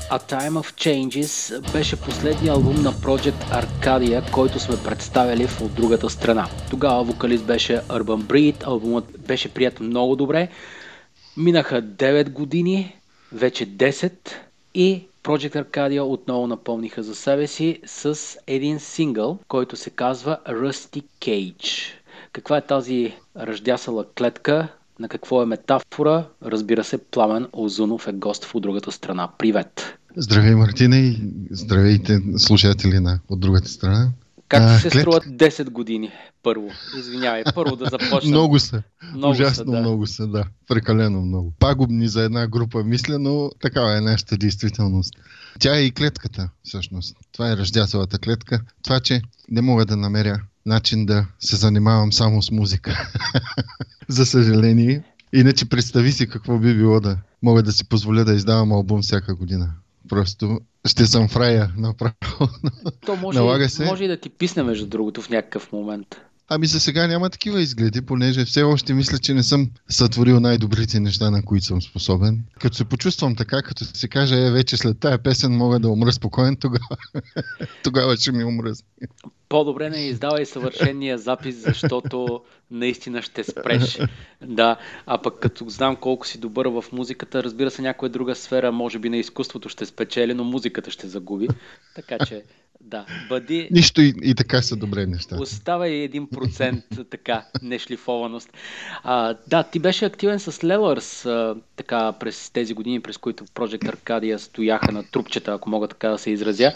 A Time of Changes беше последния албум на Project Arcadia, който сме представили от другата страна. Тогава вокалист беше Urban Breed, албумът беше прият много добре. Минаха 9 години, вече 10 и Project Arcadia отново напомниха за себе си с един сингъл, който се казва Rusty Cage. Каква е тази ръждясала клетка? На какво е метафора? Разбира се, Пламен Озунов е гост в От другата страна. Привет! Здравей, Мартина, и здравейте слушатели от другата страна. Как ти се струват 10 години? Първо, извинявай, първо да започнем. Много са. Ужасно много са, да. Прекалено много. Пагубни за една група, мисля, но такава е нашата действителност. Тя е и клетката, всъщност. Това е ръждясалата клетка. Това, че не мога да намеря начин да се занимавам само с музика. За съжаление. Иначе представи си какво би било да мога да си позволя да издавам албум всяка година. Просто ще съм в рая направо. То може и да ти писне, между другото, в някакъв момент. Ами за сега няма такива изгледи, понеже все още мисля, че не съм сътворил най-добрите неща, на които съм способен. Като се почувствам така, като се каже, вече след тая песен мога да умра спокоен, тогава ще ми умръзне. По-добре не издавай съвършения запис, защото наистина ще спреш. Да, а пък като знам колко си добър в музиката, разбира се, някоя друга сфера, може би на изкуството ще спечели, но музиката ще загуби. Така че, да, бъди... Нищо и така са добре неща. Оставай 1% така, нешлифованост. Да, ти беше активен с Lellers така през тези години, през които Project Arcadia стояха на трупчета, ако мога така да се изразя.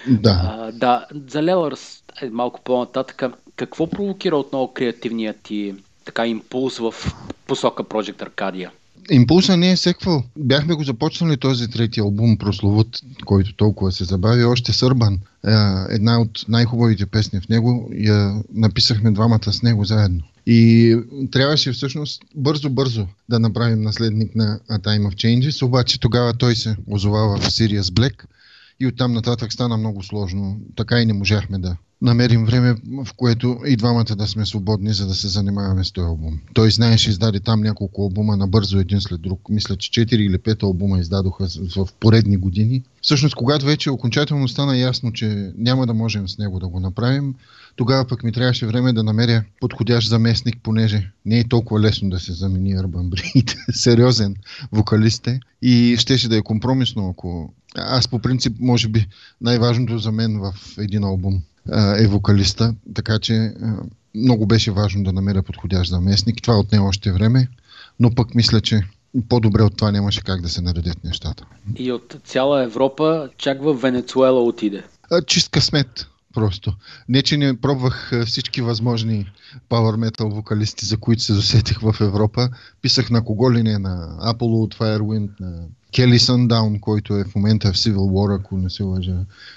Да. Да, за Lellers малко по-нататък. Какво провокира отново креативният ти така импулс в посока Project Arcadia? Импулса не е секвал. Бяхме го започнали този трети албум, прословут, който толкова се забави, още с Urban. Една от най-хубавите песни в него, я написахме двамата с него заедно. И трябваше всъщност бързо да направим наследник на A Time of Changes, обаче тогава той се озова в Sirius Black и оттам нататък стана много сложно. Така и не можахме да намерим време, в което и двамата да сме свободни, за да се занимаваме с този албум. Той, знаеш, издаде там няколко албума набързо един след друг. Мисля, че 4 или 5 албума издадоха в поредни години. Всъщност, когато вече окончателно стана ясно, че няма да можем с него да го направим, тогава пък ми трябваше време да намеря подходящ заместник, понеже не е толкова лесно да се замени Urban Breed. Сериозен вокалист е и щеше да е компромисно, ако... Аз по принцип, може би, най-важното за мен в един албум е вокалиста, така че много беше важно да намеря подходящ заместник. Това отне още време, но пък мисля, че по-добре от това нямаше как да се наредят нещата. И от цяла Европа чак в Венецуела отиде. Чист късмет, просто. Не, че не пробвах всички възможни power metal вокалисти, за които се досетих в Европа. Писах на кого ли не, на Apollo от Firewind, на Kelly Sundown, който е в момента в Civil War, ако не се лъжа.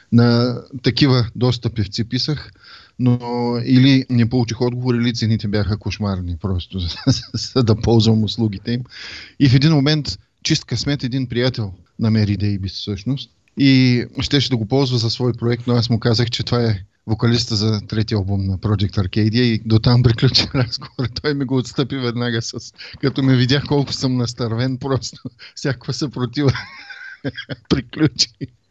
На такива доста певци писах, но или не получих отговор, или цените бяха кошмарни просто, за да ползвам услугите им. И в един момент, чист късмет, един приятел намери Дейбис всъщност и щеше да го ползва за свой проект, но аз му казах, че това е вокалиста за третия албум на Project Arcadia и дотам приключи разговор. Той ми го отстъпи веднага като ме видях колко съм настървен, просто всякаква съпротива приключи.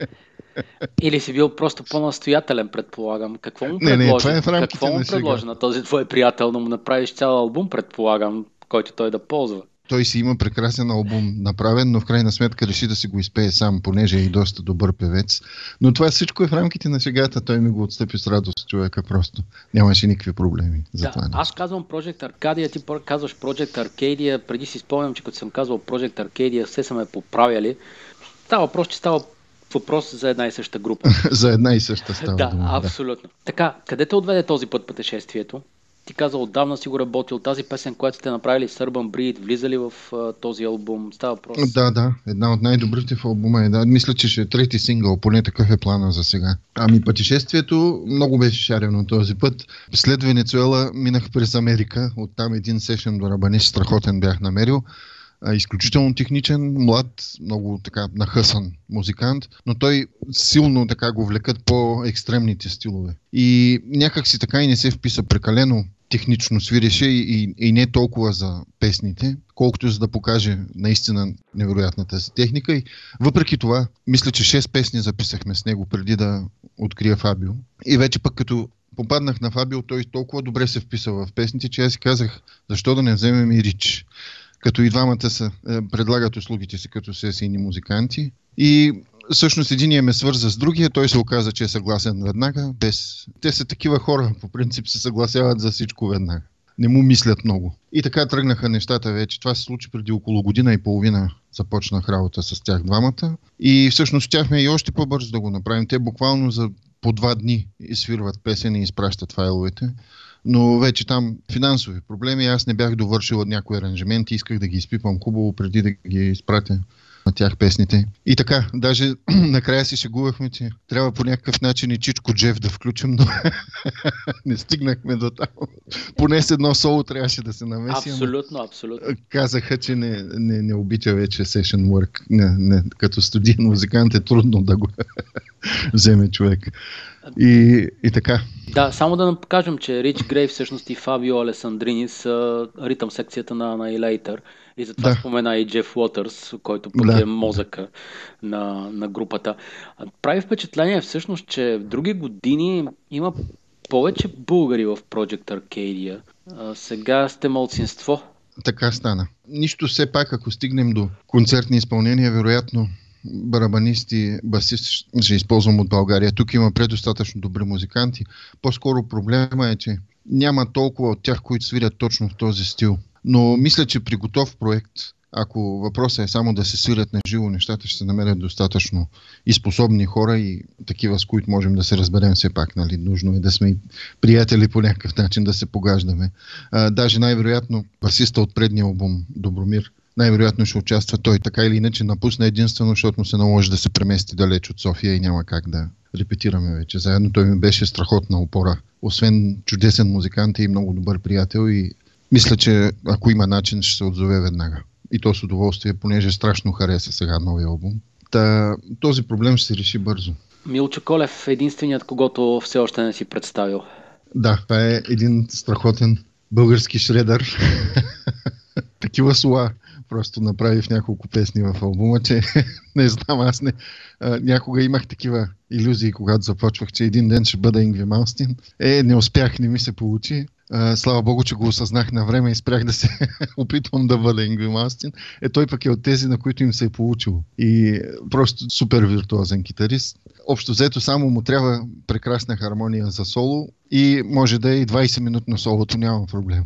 Или си бил просто по-настоятелен, предполагам. Какво му предложи? Какво му предложи на този твой приятел да му направиш цял албум, предполагам, който той да ползва? Той си има прекрасен албум направен, но в крайна сметка реши да си го изпее сам, понеже е и доста добър певец. Но това всичко е в рамките на шегата. Той ми го отстъпи с радост, човека, просто. Нямаше никакви проблеми. Да, аз казвам Project Arcadia, ти казваш Project Arcadia. Преди си спомням, че като съм казвал Project Arcadia, все са ме поправяли. Става въпрос за една и съща група. За една и съща става дума. Да, абсолютно. Така, къде те отведе този път пътешествието? Ти каза, отдавна си го работил. Тази песен, която сте направили с Urban Breed, влиза ли в този албум? Става въпрос. Да. Една от най-добрите в албума е. Да. Мисля, че ще е трети сингъл, поне такъв е плана за сега. Ами пътешествието много беше шарено този път. След Венецуела минах през Америка. Оттам един сешен до Рабаниш, страхотен бях намерил. Изключително техничен, млад, много така нахъсан музикант, но той силно така го влекат по екстремните стилове. И някак си така и не се вписа прекалено технично свиреше и не толкова за песните, колкото за да покаже наистина невероятната си техника. И въпреки това, мисля, че 6 песни записахме с него преди да открия Фабио. И вече пък като попаднах на Фабио, той толкова добре се вписа в песните, че аз си казах, защо да не вземем и Рич. Като и двамата предлагат услугите си като сесийни музиканти. И всъщност единия ме свърза с другия, той се оказа, че е съгласен веднага. Те са такива хора, по принцип се съгласяват за всичко веднага. Не му мислят много. И така тръгнаха нещата вече. Това се случи преди около година и половина. Започнах работа с тях двамата. И всъщност щяхме и още по-бързо да го направим. Те буквално за по 2 дни изсвирват песен и изпращат файловете. Но вече там финансови проблеми. Аз не бях довършил от някои аранжименти. Исках да ги изпипам хубаво преди да ги изпратя на тях песните. И така, даже накрая си шегувахме, че трябва по някакъв начин и Чичко Джеф да включим, но не стигнахме до там. Поне с едно соло трябваше да се намеси. Абсолютно. Казаха, че не обича вече session work. Не, като студиен музикант е трудно да го вземе човек. И така. Да, само да покажем, че Рич Грей всъщност и Фабио Алесандрини са ритъм секцията на Annihilator. И затова спомена и Джеф Уотърс, който пък е мозъка на групата. Прави впечатление всъщност, че в други години има повече българи в Project Arcadia. Сега сте малцинство. Така стана. Нищо все пак, ако стигнем до концертни изпълнения, вероятно барабанисти, басист ще използвам от България. Тук има предостатъчно добри музиканти. По-скоро проблема е, че няма толкова от тях, които свирят точно в този стил. Но мисля, че при готов проект, ако въпросът е само да се свирят на живо, нещата ще се намерят достатъчно и способни хора и такива, с които можем да се разберем все пак. Нали? Нужно е да сме и приятели по някакъв начин, да се погаждаме. Даже най-вероятно басиста от предния албум Добромир, най-вероятно ще участва той. Така или иначе напусна единствено, защото му се наложи да се премести далеч от София и няма как да репетираме вече. Заедно той ми беше страхотна опора. Освен чудесен музикант и много добър приятел и мисля, че ако има начин, ще се отзове веднага. И то с удоволствие, понеже страшно хареса сега новия албум. Този проблем ще се реши бързо. Милчо Колев е единственият, когото все още не си представил. Да, това е един страхотен български шредър. Такива слова просто направи в няколко песни в албума, че не знам, аз някога имах такива илюзии, когато започвах, че един ден ще бъда Ингви Малстин. Не успях, не ми се получи. Слава Богу, че го осъзнах на време и спрях да се опитвам да бъда Ингви Малстин. Той пък е от тези, на които им се е получило. И просто супер виртуозен китарист. Общо взето само му трябва прекрасна хармония за соло и може да е и 20-минутно солото, няма проблем.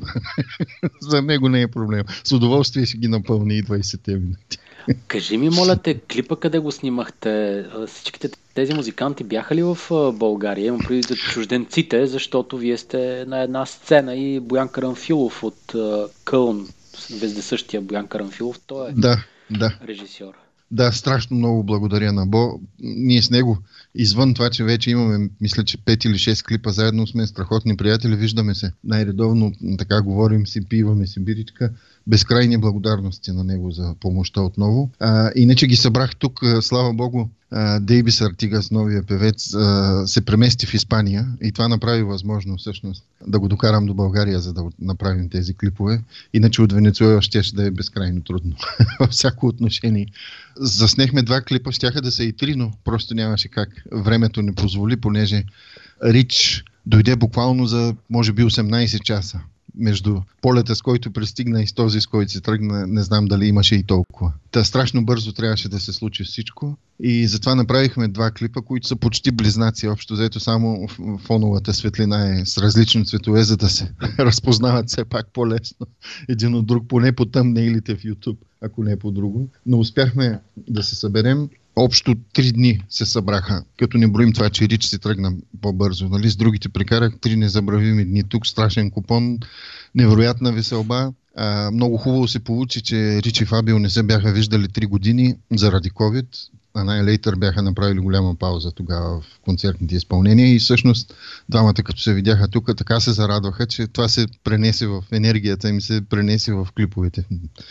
За него не е проблем. С удоволствие ще ги напълни и 20 минути. Кажи ми, моля те, клипа къде го снимахте? Всичките тези музиканти бяха ли в България? Имам преди чужденците, защото вие сте на една сцена и Боян Карамфилов от Кълн, вездесъщия Боян Карамфилов, той е режисьор. Да, страшно много благодаря на Бо. Ние с него, извън това, че вече имаме, мисля, че 5 или 6 клипа заедно, сме страхотни приятели, виждаме се най-редовно, така говорим си, пиваме си биричка. Безкрайни благодарности на него за помощта отново. Иначе ги събрах тук, слава Богу, Дейбис Артигас, новия певец, се премести в Испания и това направи възможно всъщност да го докарам до България, за да направим тези клипове. Иначе от Венецуела ще да е безкрайно трудно във всяко отношение. Заснехме 2 клипа, щяха да са и 3, но просто нямаше как. Времето не позволи, понеже Рич дойде буквално за може би 18 часа. Между полета, с който пристигна и с този, с който се тръгна, не знам дали имаше и толкова. Страшно бързо трябваше да се случи всичко и затова направихме 2 клипа, които са почти близнаци. Общо взето само фоновата светлина е с различни цветове, за да се разпознават все пак по-лесно един от друг, поне по тъмнейлите в YouTube, ако не по друго. Но успяхме да се съберем. Общо 3 дни се събраха, като не броим това, че Рич си тръгна по-бързо. Нали? С другите прекарах 3 незабравими дни. Тук страшен купон, невероятна веселба. Много хубаво се получи, че Рич и Фабио не се бяха виждали 3 години заради COVID. Annihilator бяха направили голяма пауза тогава в концертните изпълнения и всъщност двамата като се видяха тук, така се зарадваха, че това се пренесе в енергията им, се пренесе в клиповете.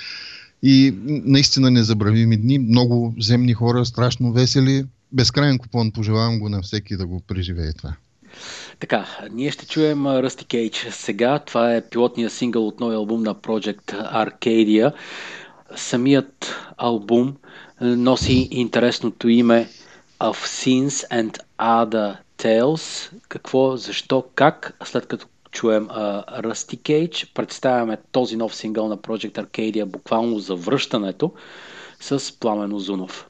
И наистина незабравими дни, много земни хора, страшно весели. Безкрайен купон, пожелавам го на всеки да го преживее това. Така, ние ще чуем Rusty Cage сега. Това е пилотният сингъл от новия албум на Project Arcadia. Самият албум носи интересното име Of Sins and Other Tales. Какво, защо, как? След като чуем Rusty Cage, представяме този нов сингъл на Project Arcadia, буквално за връщането, с Пламен Узунов.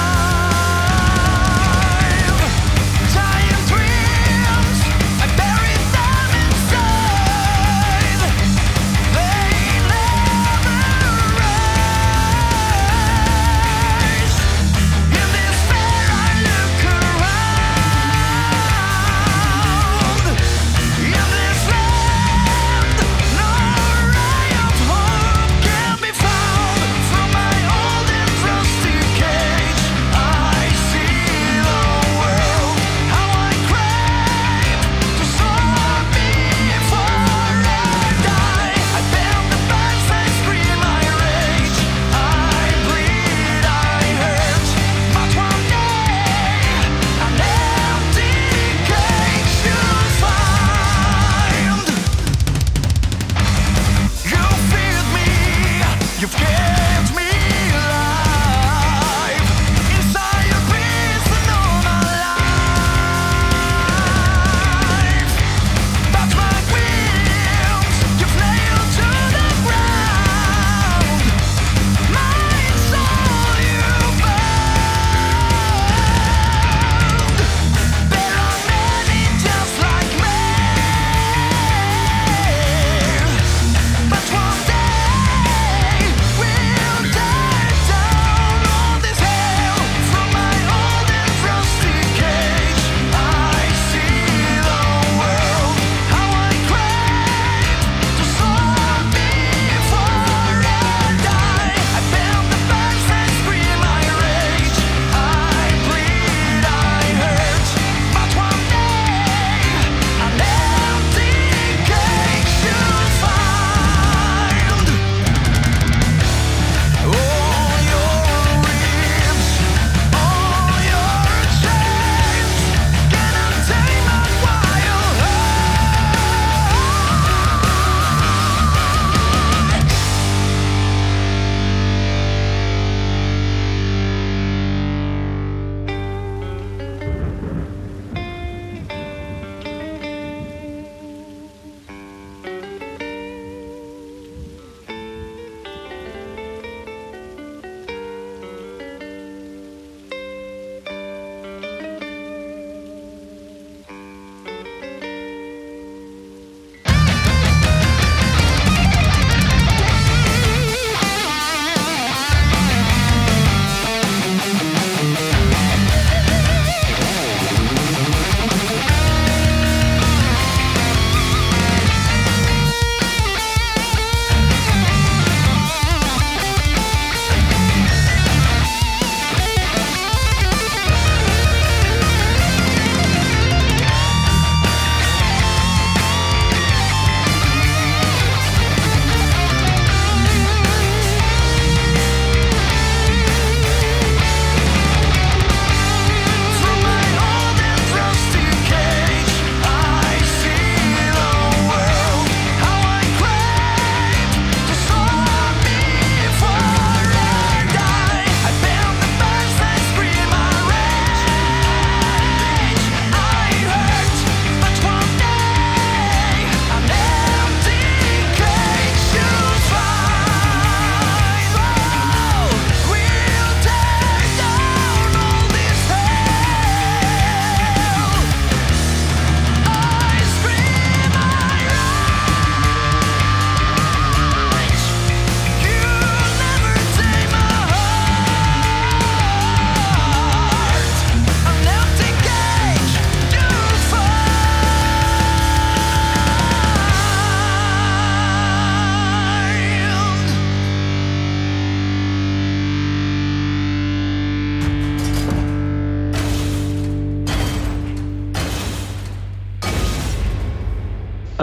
Dying dreams, I bury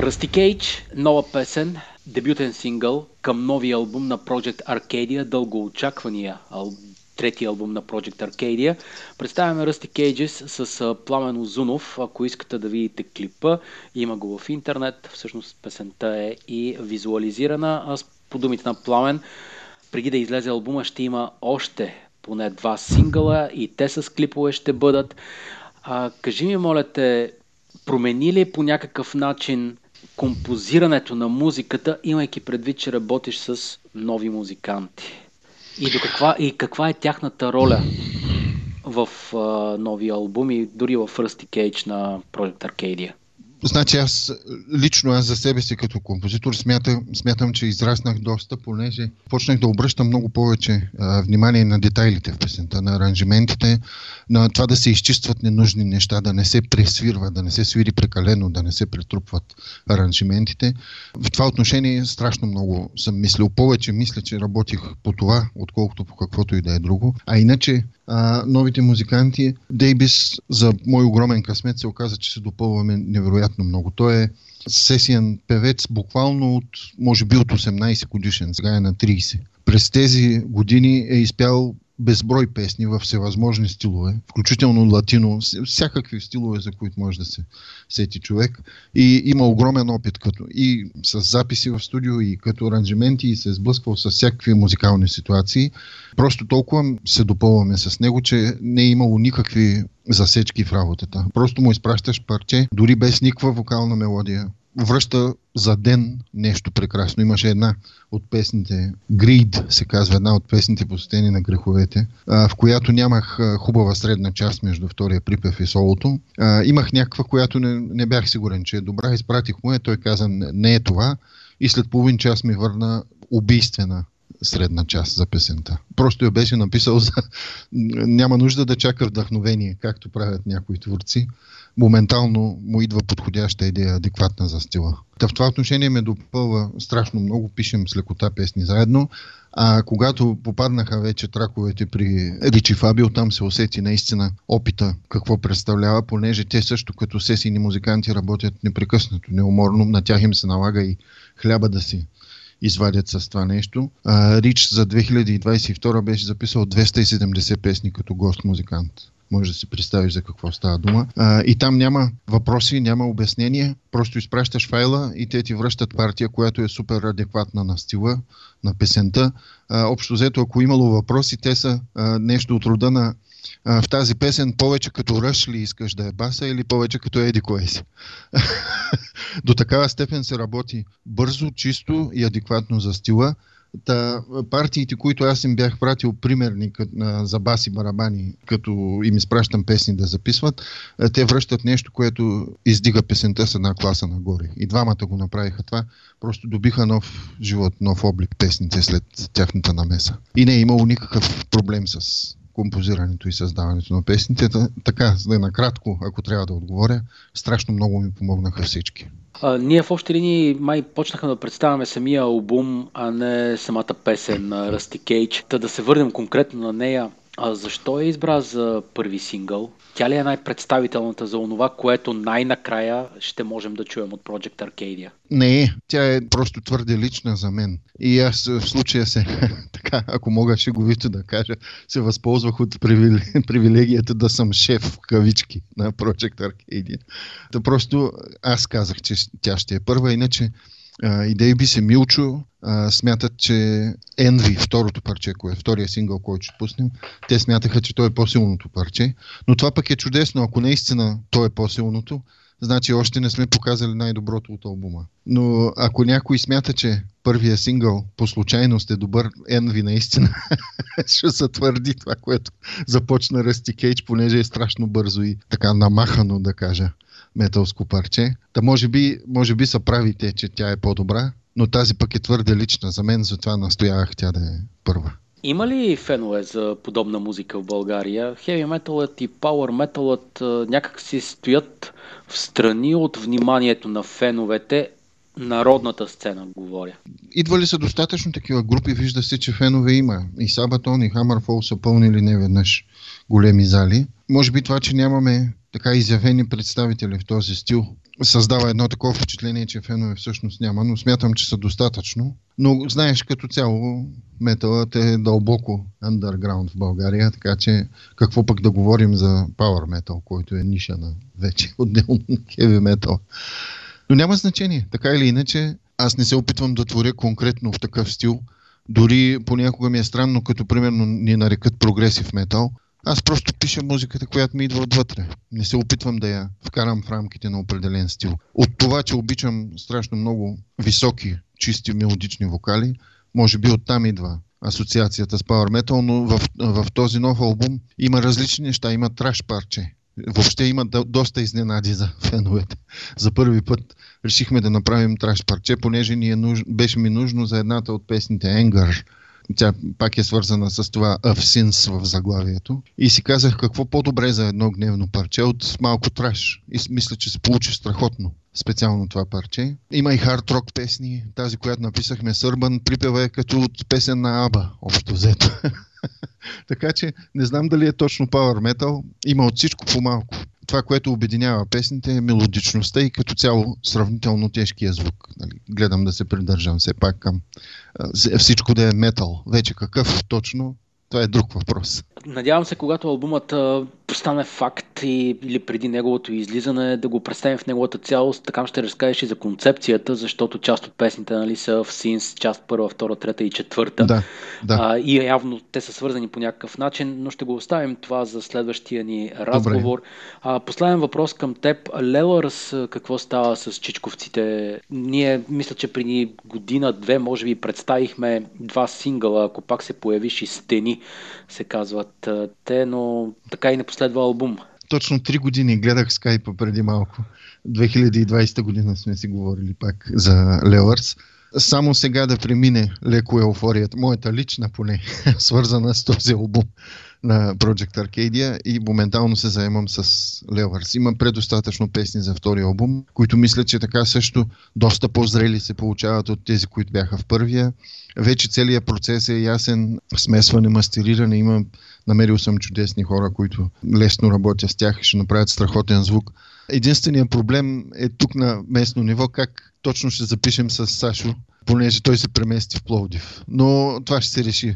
Rusty Cage, нова песен, дебютен сингъл към новия албум на Project Arcadia, дългоочаквания трети албум на Project Arcadia. Представяме Rusty Cages с Пламен Узунов. Ако искате да видите клипа, има го в интернет. Всъщност песента е и визуализирана. Аз по думите на Пламен, преди да излезе албума, ще има още поне 2 сингъла и те с клипове ще бъдат. Кажи ми, моля те, промени ли по някакъв начин композирането на музиката, имайки предвид, че работиш с нови музиканти? И каква е тяхната роля в нови албуми, дори в Rusty Cage на Project Arcadia? Значи аз за себе си като композитор смятам, че израснах доста, понеже почнах да обръщам много повече внимание на детайлите в песента, на аранжиментите, на това да се изчистват ненужни неща, да не се пресвирва, да не се свири прекалено, да не се претрупват аранжиментите. В това отношение страшно много съм мислил. Повече мисля, че работих по това, отколкото по каквото и да е друго. А иначе новите музиканти, Дейбис, за мой огромен късмет, се оказа, че се допълваме невероятно много. Той е сесиен певец буквално може би от 18 годишен, сега е на 30. През тези години е изпял безброй песни в всевъзможни стилове, включително латино, всякакви стилове, за които може да се сети човек. И има огромен опит и с записи в студио, и като аранжименти, и се е сблъсквал с всякакви музикални ситуации. Просто толкова се допълваме с него, че не е имало никакви засечки в работата. Просто му изпращаш парче, дори без никаква вокална мелодия. Връща за ден нещо прекрасно. Имаше една от песните, Greed се казва, една от песните посветени на греховете, в която нямах хубава средна част между втория припев и солото. Имах някаква, която не бях сигурен, че е добра. Изпратих му той каза, не е това. И след половин час ми върна убийствена средна част за песента. Просто я беше написал няма нужда да чака вдъхновение, както правят някои творци. Моментално му идва подходяща идея, адекватна за стила. В това отношение ме допълва страшно много, пишем с лекота песни заедно, а когато попаднаха вече траковете при Ричи Фабио, там се усети наистина опита какво представлява, понеже те също като сесийни музиканти работят непрекъснато, неуморно, на тях им се налага и хляба да си извадят с това нещо. Рич за 2022 беше записал 270 песни като гост-музикант. Може да си представиш за какво става дума. И там няма въпроси, няма обяснение. Просто изпращаш файла и те ти връщат партия, която е супер адекватна на стила, на песента. Общо взето, ако имало въпроси, те са нещо от рода на в тази песен повече като ръш ли искаш да е баса или повече като еди кое си. До такава степен се работи бързо, чисто и адекватно за стила. Партиите, които аз им бях пратил примерни за баси барабани, като им изпращам песни да записват, те връщат нещо, което издига песента с една класа нагоре. И двамата го направиха това. Просто добиха нов живот, нов облик песните след тяхната намеса. И не е имало никакъв проблем с композирането и създаването на песните. Така, за да е накратко, ако трябва да отговоря, страшно много ми помогнаха всички. Ние в общи линии май почнахме да представяме самия албум, а не самата песен на Rusty Cage. Да се върнем конкретно на нея. Защо я избра за първи сингъл? Тя ли е най-представителната за онова, което най-накрая ще можем да чуем от Project Arcadia? Не, тя е просто твърде лична за мен. И аз в случая така, ако мога шеговито да кажа, се възползвах от привилегията да съм шеф в кавички на Project Arcadia. Просто аз казах, че тя ще е първа, иначе Дейбис и Милчо смятат, че Envy, второто парче, втория сингъл, който ще пуснем, те смятаха, че той е по-силното парче. Но това пък е чудесно, ако наистина той е по-силното, значи още не сме показали най-доброто от албума. Но ако някой смята, че първия сингъл по случайност е добър, Envy наистина ще се твърди това, което започна Rusty Cage, понеже е страшно бързо и така намахано, да кажа, металско парче. Та може би са правите, че тя е по-добра, но тази пък е твърде лична за мен, затова настоявах тя да е първа. Има ли фенове за подобна музика в България? Хеви металът и пауър металът някак си стоят в страни от вниманието на феновете. Народната сцена, говоря. Идва ли са достатъчно такива групи? Вижда се, че фенове има. И Sabaton, и Hammerfall са пълнили неведнъж големи зали. Може би това, че нямаме така изявени представители в този стил, създава едно такова впечатление, че фенове всъщност няма, но смятам, че са достатъчно. Но знаеш, като цяло металът е дълбоко underground в България, така че какво пък да говорим за power metal, който е ниша на вече отделно heavy metal. Но няма значение. Така или иначе, аз не се опитвам да творя конкретно в такъв стил. Дори понякога ми е странно, като примерно ни нарекат прогресив метал. Аз просто пиша музиката, която ми идва отвътре. Не се опитвам да я вкарам в рамките на определен стил. От това, че обичам страшно много високи, чисти мелодични вокали, може би оттам идва асоциацията с Power Metal, но в този нов албум има различни неща. Има траш парче. Въобще има доста изненади за феновете. За първи път решихме да направим траш парче, понеже беше ми нужно за едната от песните Anger. Тя пак е свързана с това of Sins в заглавието. И си казах какво по-добре за едно гневно парче от малко траш. И мисля, че се получи страхотно. Специално това парче. Има и хард рок песни. Тази, която написахме с Urban, припева е като от песен на Аба, общо взето. Така че не знам дали е точно Power Metal. Има от всичко по малко. Това, което обединява песните е мелодичността и като цяло сравнително тежкия звук. Гледам да се придържам все пак към всичко да е метал. Вече какъв точно, това е друг въпрос. Надявам се, когато албумът стане факт или преди неговото излизане, да го представим в неговата цялост. Така ще разкажеш и за концепцията, защото част от песните, нали, са в Sins, част първа, втора, трета и четвърта. Да. И явно те са свързани по някакъв начин, но ще го оставим това за следващия ни разговор. Последен въпрос към теб. Лелърс, какво става с чичковците? Ние, мисля, че преди година-две, може би, представихме 2 сингъла, ако пак се появиш и Стени, се казват те, но така и не последва албум. Точно 3 години гледах скайпа преди малко. 2020 година сме си говорили пак за Лелърс. Само сега да премине леко еуфорията, моята лична поне, свързана с този албум на Project Arcadia и моментално се заемам с Лелърс. Има предостатъчно песни за втори албум, които мисля, че така също доста по-зрели се получават от тези, които бяха в първия. Вече целият процес е ясен, смесване, мастериране. Намерил съм чудесни хора, които лесно работя с тях и ще направят страхотен звук. Единственият проблем е тук на местно ниво, как точно ще запишем с Сашо, понеже той се премести в Пловдив. Но това ще се реши.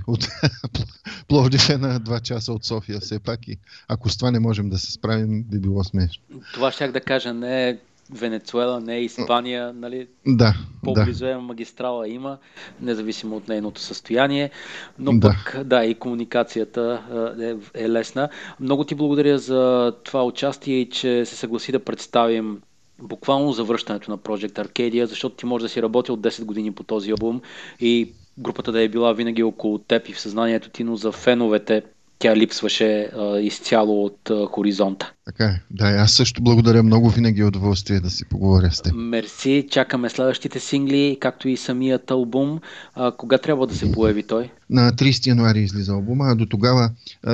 Пловдив е на 2 часа от София все пак и ако с това не можем да се справим, би било смешно. Това щях да кажа, не е Венецуела, не е Испания, нали? Да. По-близо е магистрала има, независимо от нейното състояние, но пък и комуникацията е лесна. Много ти благодаря за това участие и че се съгласи да представим буквално завръщането на Project Arcadia, защото ти може да си работил 10 години по този албум и групата да е била винаги около теб и в съзнанието ти, но за феновете тя липсваше изцяло от хоризонта. Така е. Да, аз също благодаря много, винаги е удоволствие да си поговоря с теб. Мерси, чакаме следващите сингли, както и самият албум. Кога трябва да се появи той? На 30 януари излиза албума, а до тогава,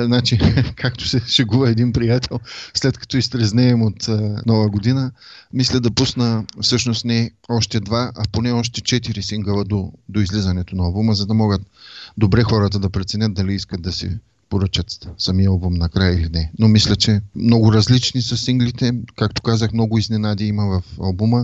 както се шегува един приятел, след като изтрезнеем от нова година, мисля да пусна всъщност не още 2, а поне още 4 сингъла до излизането на албума, за да могат добре хората да преценят дали искат да си поръчат самия албум накрая или не. Но мисля, че много различни са синглите. Както казах, много изненади има в албума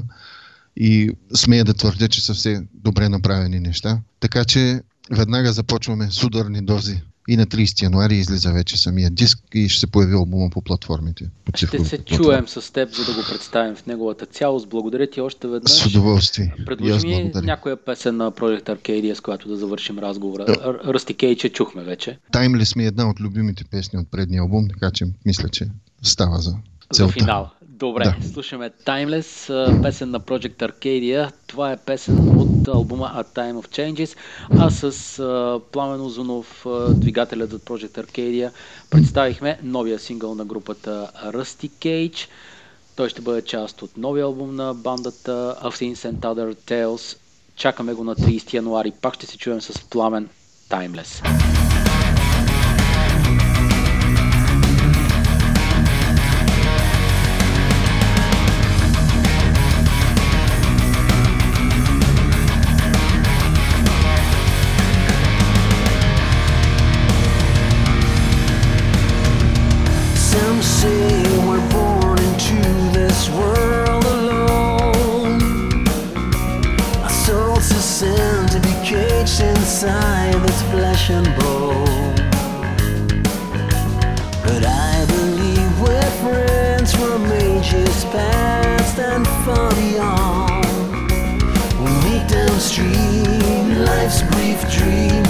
и смея да твърдя, че са все добре направени неща. Така че веднага започваме с ударни дози. И на 30 януари излиза вече самия диск и ще се появи албума по платформите. Ще се чуем с теб, за да го представим в неговата цялост. Благодаря ти още веднъж. С удоволствие. Предложи ми някоя песен на Project Arcadia, с която да завършим разговора. Rusty Cage чухме вече. Timeless ми е една от любимите песни от предния албум, така че мисля, че става за целта. За финал. Добре, слушаме Timeless, песен на Project Arcadia. Това е песен от албума A Time of Changes, а с Пламен Узунов, двигателят от Project Arcadia, представихме новия сингъл на групата Rusty Cage. Той ще бъде част от новия албум на бандата Of Things and Other Tales. Чакаме го на 30 януари. Пак ще се чуем с Пламен. Timeless. Some say we're born into this world alone. flesh and bone. But I believe we're friends from ages past and far beyond. We'll meet downstream, life's brief dream